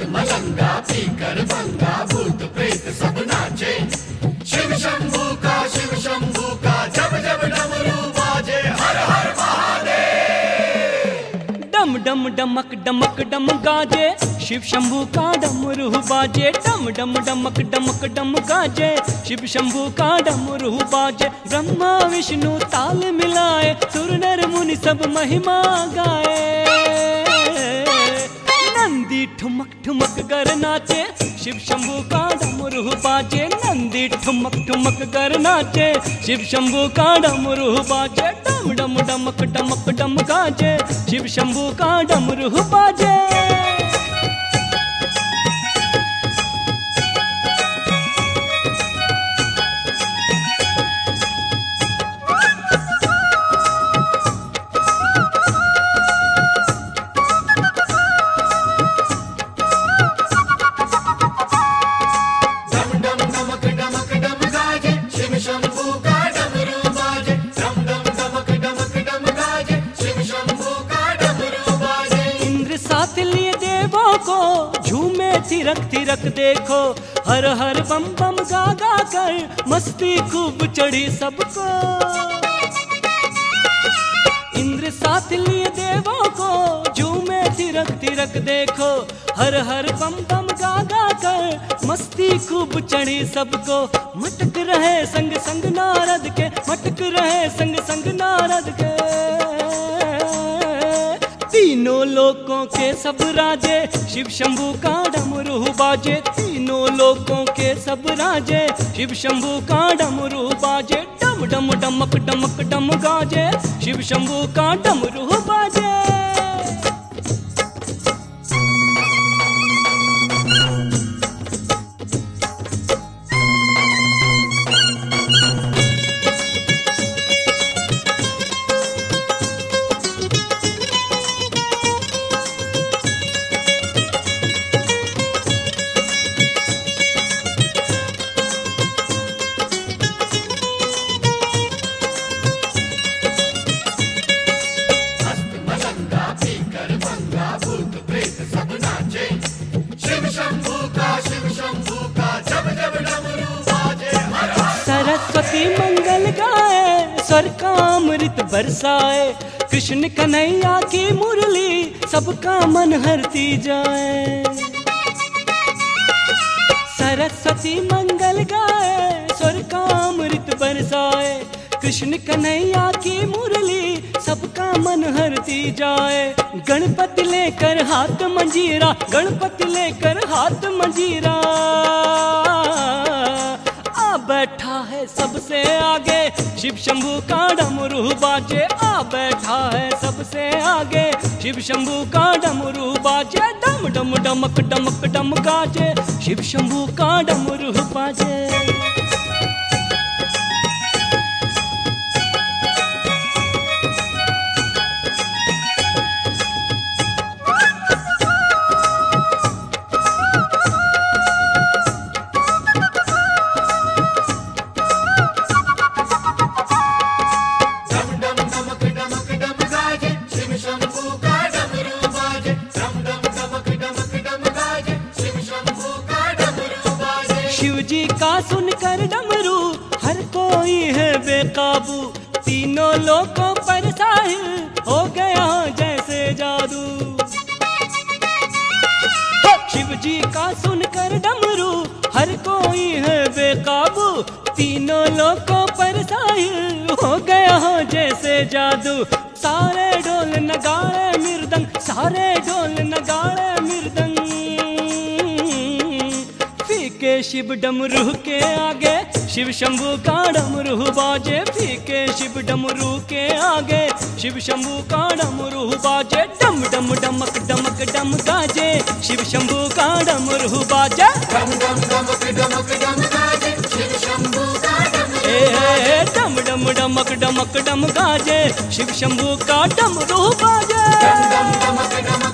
मलंगा पीकर भंगा भूत प्रेत सब नाचे। शिव शंभू का जब जब डमरू बाजे हर हर महादेव। डम डम डमक डमक डम गाजे शिव शंभू का डमरू बाजे। डम डम डमक डमक डम गाजे शिव शंभू का डमरू बाजे। ब्रह्मा विष्णु ताल मिलाए सुर नर मुनि सब महिमा गाए। नंदी ठुमक ठुमक कर नाचे शिव शंभू का डमरू बाजे। नंदी ठुमक ठुमक कर नाचे शिव शंभू का डमरू बाजे। डम डम डमक डमक डम गाजे शिव शंभू का डमरू बाजे। झूमे थिरक थिरक देखो हर हर बम बम गा गा कर मस्ती खूब चढ़ी सबको। इंद्र साथ लिए देवों को झूमे थिरक थिरक देखो हर हर बम बम गा गा कर मस्ती खूब चढ़ी सबको। मटक रहे संग संग नारद के मटक रहे संग संग नारद के। तीनों लोकों के सब राजे शिव शंभू का डमरू बाजे। तीनों लोकों के सब राजे शिव शंभू का डमरू बाजे। डम डम डमक डमक डम गाजे शिव शंभू का डमरू बाजे। सरस्वती मंगल गाए स्वर का अमृत बरसाए। कृष्ण कन्हैया की मुरली सबका मन हरती जाए। सरस्वती मंगल गाए स्वर का अमृत बरसाए। कृष्ण कन्हैया की मुरली सबका मन हरती जाए। गणपति लेकर हाथ मंजीरा गणपति लेकर हाथ मंजीरा। बैठा है सबसे आगे शिव शंभू का डमरू बाजे। आ बैठा है सबसे आगे शिव शंभू का डमरू बाजे। डम डम डमक डमक डम गाजे शिव शंभू का डमरू बाजे। शिव जी का सुनकर डमरू हर कोई है बेकाबू। तीनों लोकों पर साहिल हो गया जैसे जादू। शिव जी का सुनकर डमरू हर कोई है बेकाबू। तीनों लोकों पर साहिल हो गया जैसे जादू। सारे ढोल नगाड़े मृदंग सारे ढोल नगाड़े मृदंग। फीके शिव डमरू के आगे शिव शंभू का डमरू बाजे। फीके शिव डमरू के आगे शिव शंभू का डमरू बाजे। डम डम डमक डमक डम गाजे शिव शंभू का डमरू बाजे। डम डम डमक डमक डम गाजे शिव शंभू का डमरू डम डम डमक डमक डम गाजे शिव शंभू का डमरू बाजे। डम डम डमक डमक